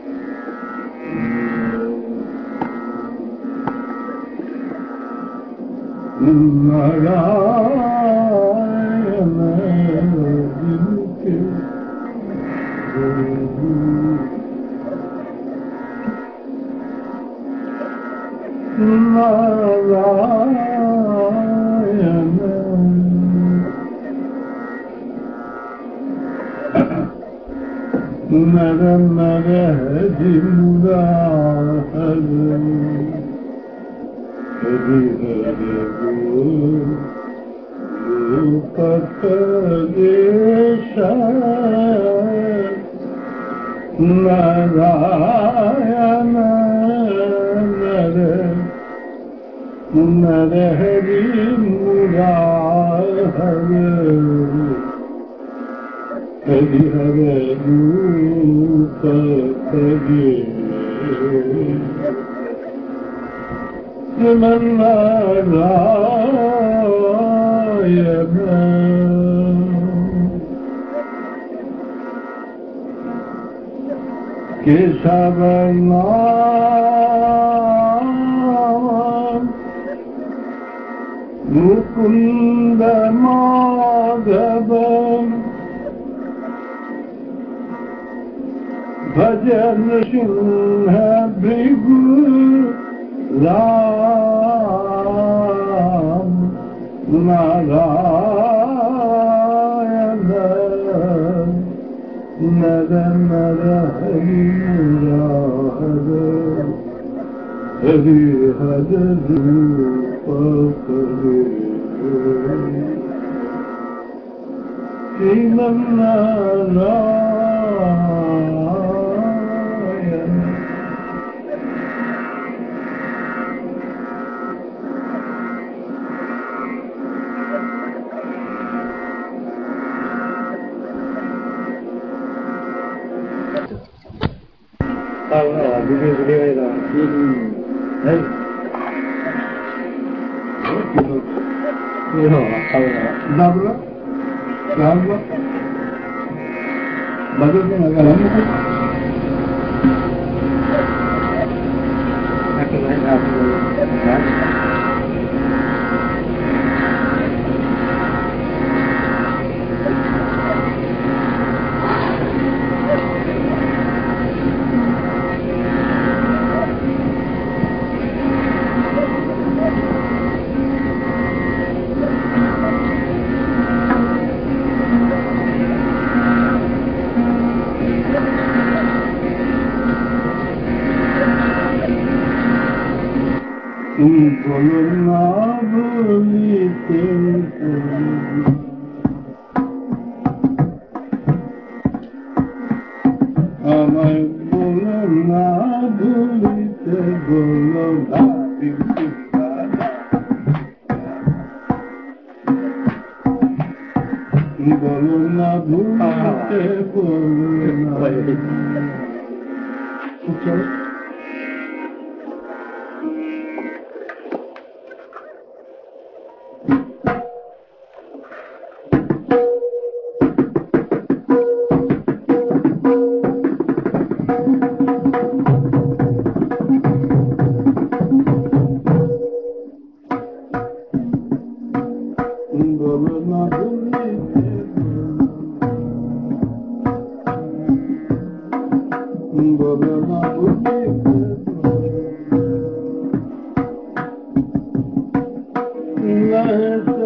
Narayana Jinke Narayana Nara Nara Hari Murari Hari Hari Rupapadesha Narayana Nara Nara Hari Murari Hari Hari Rupapadesha Narayana Keshavanam Mukunda Madhavam Bhajan Shinha Bhigu Ram Narayana Nara Nara Hari Murari Hari Hari Rupa Sriman Narayana Tahu lah, video itu. Hei, ini lah, tahu lah. Dah berapa? Dah berapa? Bagus ni agak lama tu. Aku main apa? Bolo na bolite আমায় বলো না ভুলিতে বলো ভাবি বলো না ভুলিতে বলো না বলো না ভুলিতে বলো না ভুলিতে